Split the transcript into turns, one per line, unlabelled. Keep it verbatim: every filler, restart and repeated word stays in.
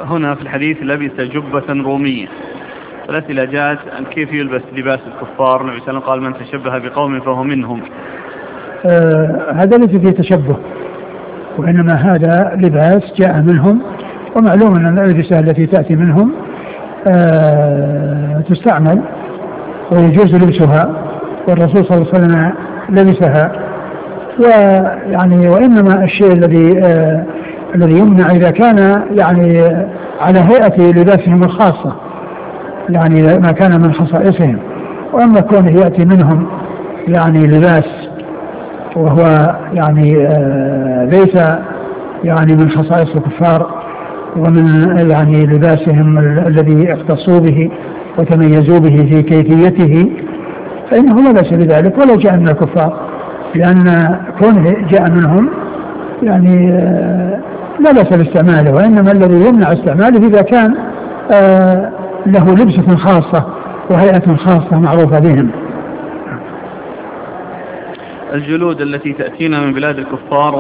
هنا في الحديث لبس جبة رومية، فالأسئلة جاءت عن كيف يلبس لباس الكفار. النبي صلى الله عليه وسلم قال من تشبه بقوم فهو منهم.
آه هذا ليس فيه تشبه، وإنما هذا لباس جاء منهم، ومعلوم أن الألبسة التي تأتي منهم آه تستعمل ويجوز لبسها، والرسول صلى الله عليه وسلم لبسها. ويعني وإنما الشيء الذي آه الذي يمنع إذا كان يعني على هيئة لباسهم الخاصة، يعني ما كان من خصائصهم. وأما كونه يأتي منهم يعني لباس وهو يعني آه ليس يعني من خصائص الكفار ومن يعني لباسهم الذي اختصوا به وتميزوا به في كيفيته، فإنه لا بأس بذلك ولا جاء من الكفار، لأن كونه جاء منهم يعني آه لا بأس باستعماله. وإنما الذي يمنع استعماله إذا كان آه له لبسة خاصة وهيئة خاصة معروفة بهم.
الجلود التي تأتينا من بلاد الكفار